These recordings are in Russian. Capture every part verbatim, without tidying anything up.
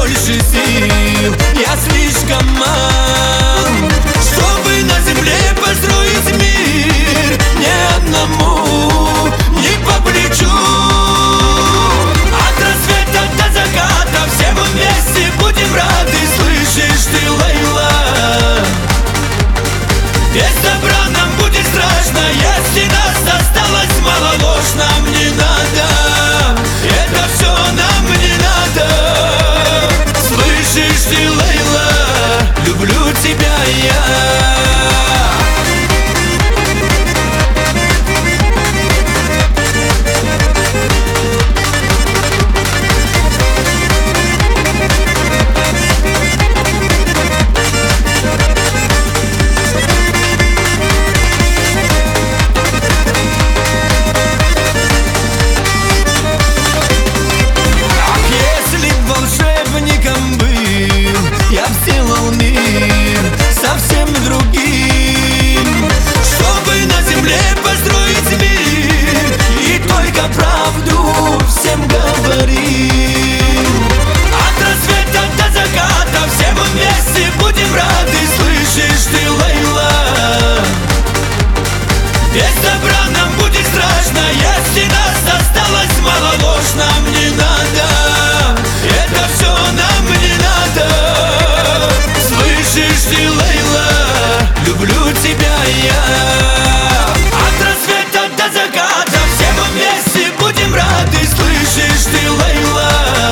больше сил. Я слишком мал, чтобы на земле построить мир. Ни одному не по плечу. От рассвета до заката все мы вместе будем рады. Слышишь ты, Лейла? Без добра нам будет страшно, если нас осталось мало. Ложь нам не надо, это все нам не надо. Слышишь ты, Лейла, люблю тебя я. Я сделал мир совсем другим, чтобы на земле построить мир и только правду всем говорим. От рассвета до заката все мы вместе будем рады. Слышишь ты, Лейла? Без добра нам будет страшно, если нас осталось мало. Ложь нам не надо, это все нам не надо. Слышишь ты, Лейла, люблю тебя я. От рассвета до заката все мы вместе будем рады. Слышишь ты, Лейла?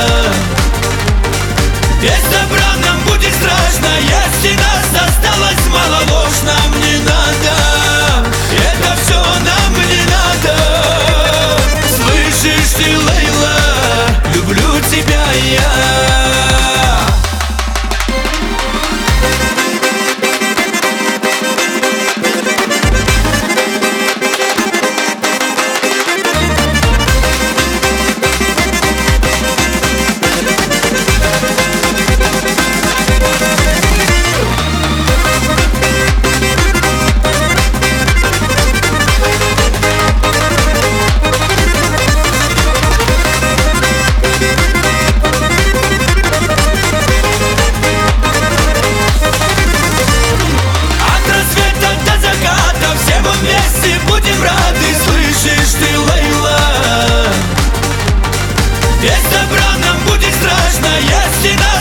Без добра нам будет страшно, если нас осталось мало. Ложь нам не надо, это все нам не надо. Слышишь ты, Лейла, люблю тебя я. Слышишь ты, Лейла? Без добра нам будет страшно, если нас